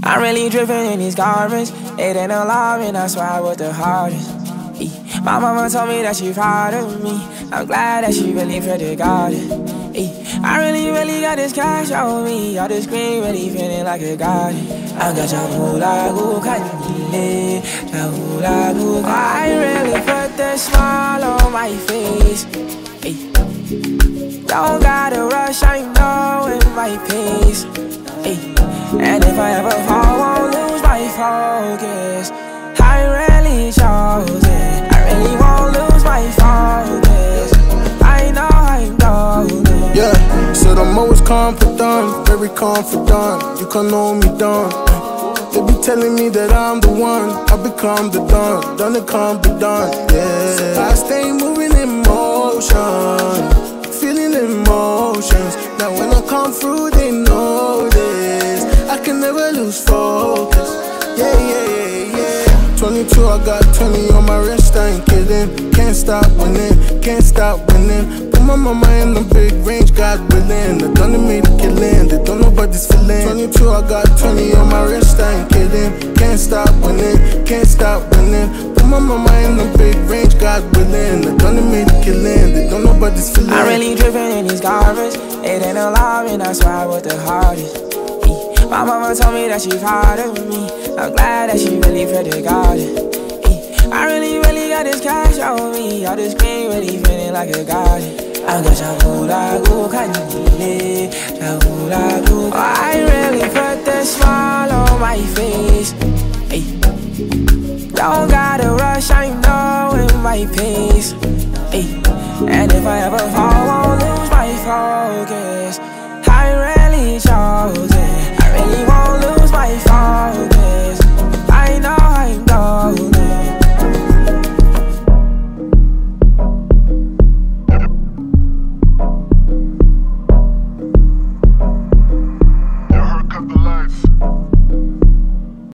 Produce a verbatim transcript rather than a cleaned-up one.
I'm really dripping in these garments. It ain't alarming, I swear I was the hardest. E. My mama told me that she proud of me. I'm glad that she really pretty got it. E. I really, really got this cash on me. All this green really feeling like a god. I got Jahula Gukandile, Jahula Gukandile. I really put the smile on my face. E. Don't gotta rush, I know in my pace. E. And if I ever fall, won't lose my focus. I really chose it. I really won't lose my focus. I know I'm golden. Yeah, said I'm always confident, very confident. You can know me done. They be telling me that I'm the one. I become the done, done and come be done. Yeah, so I stay moving in motion, feeling emotions. Now when I come through, they know this. I can never lose focus. Yeah, yeah, yeah, yeah. twenty-two, I got twenty on my wrist, I ain't kidding. Can't stop winning, can't stop winning. Put my mama in the big range, God willing. I done made a killing, they don't know about this feeling. twenty-two, I got twenty on my wrist, I ain't kidding. Can't stop winning, can't stop winning. Put my mama in the big range, God willing. I done made a killing, they don't know about this feeling. I'm really dripping in these garments. It ain't alarming, I swear I was the hardest. My mama told me that she proud of me. I'm glad that she really pretty got it. I really, really got this cash on me. All this green really feeling like a garden. I got Jahula Gukandile, Jahula Gukandile. I really put the smile on my face. Don't gotta rush, I know in my pace. And if I ever fall, won't lose my focus.